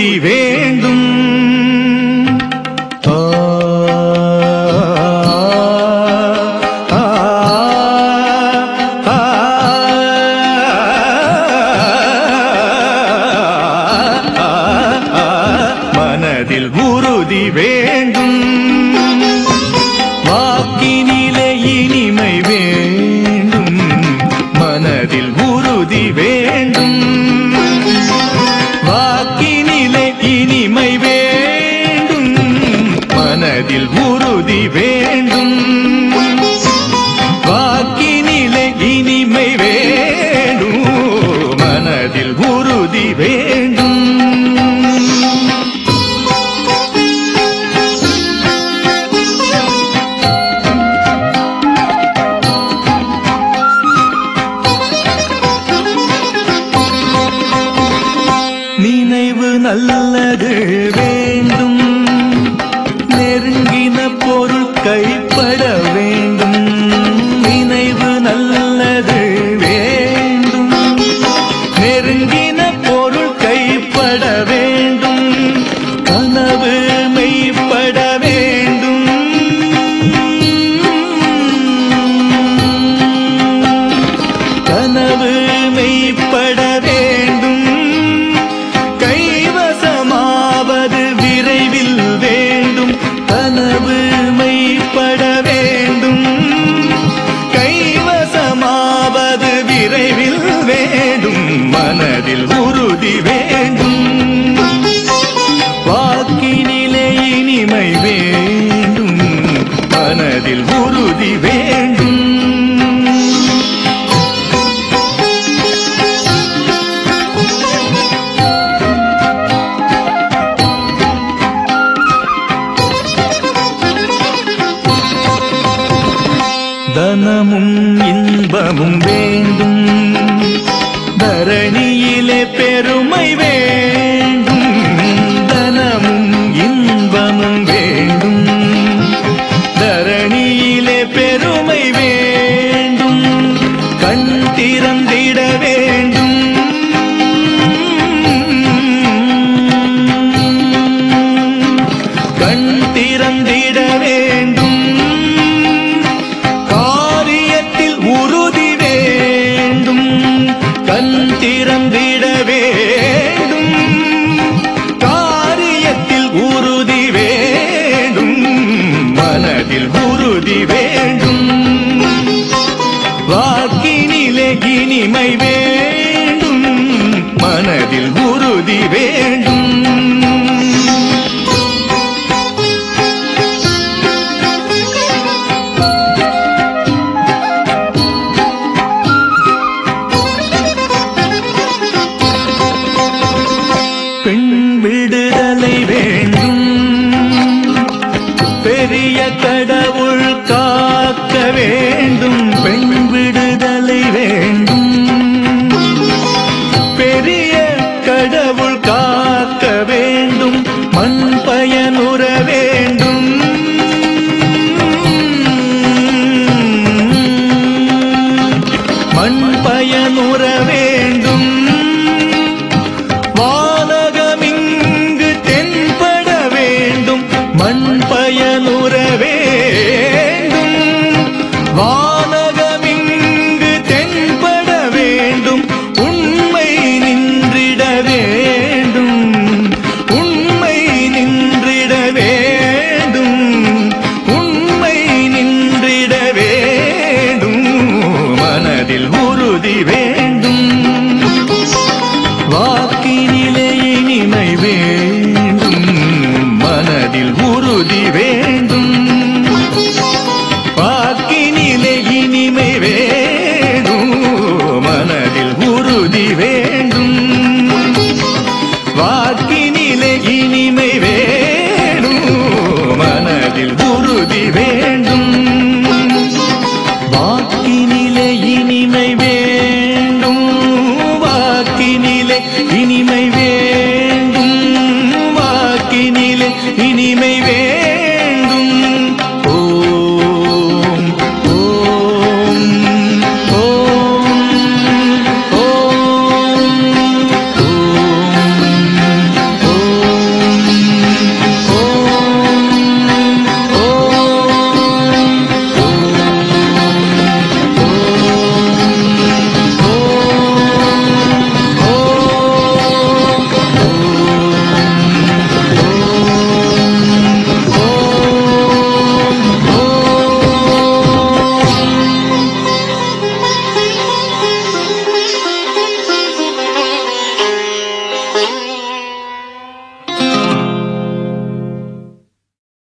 உறுதி வேண்டும். மனதில் உறுதி வேண்டும். வாக்கினிலே இனிமை வேண்டும். மனதில் உறுதி வேண்டும். வாக்கினிலே இனிமை வேண்டும். மனதில் உறுதி வேண்டும். வாக்கினிலே இனிமை வேண்டும். மனதில் உறுதி வேண்டும். நினைவு நல்லது வேண்டும். நெருங்கின பொருள் கைப்பட வேண்டும். நினைவு நல்லது வேண்டும். நெருங்கின பொருள் கைப்பட வேண்டும். கனவு மெய்ப்பட வேண்டும். கனவு மெய்ப்பட வேண்டும். கைவசமாவது விரைவில் வேண்டும். கனவு மெய்ப்பட வேண்டும். கைவசமாவது விரைவில் வேண்டும். மனதில் உறுதி வேண்டும். வாக்கினிலே இனிமை வேண்டும். மனதில் உறுதி வேண்டும். தனமும் இன்பமும் வேண்டும். தரணியிலே பெருமை வேண்டும். தனமும் இன்பமும் வேண்டும். தரணியிலே பெருமை வேண்டும். கண் திறந்திட வேண்டும். கண் திறந்திட வேண்டும். கண் திறந்திட வேண்டும். காரியத்தில் உறுதி வேண்டும். மனதில் உறுதி வேண்டும். வாக்கினிலே இனிமை வேண்டும். மனதில் உறுதி வேண்டும். பெண் விடுதலை வேண்டும். பெரிய கடவுள் காக்க வேண்டும். பெண் விடுதலை வேண்டும். பெரிய கடவுள் காக்க வேண்டும். மண் பயனுற வேண்டும். மண் பயனுற வேண்டும். வானகமிங்கு தென்பட வேண்டும். மண் பயனுற வேண்டும். வானகமிங்கு தென்பட வேண்டும். உண்மை நின்றிட வேண்டும். உண்மை நின்றிட வேண்டும். உண்மை நின்றிட வேண்டும். மனதில் உறுதி வேண்டும்.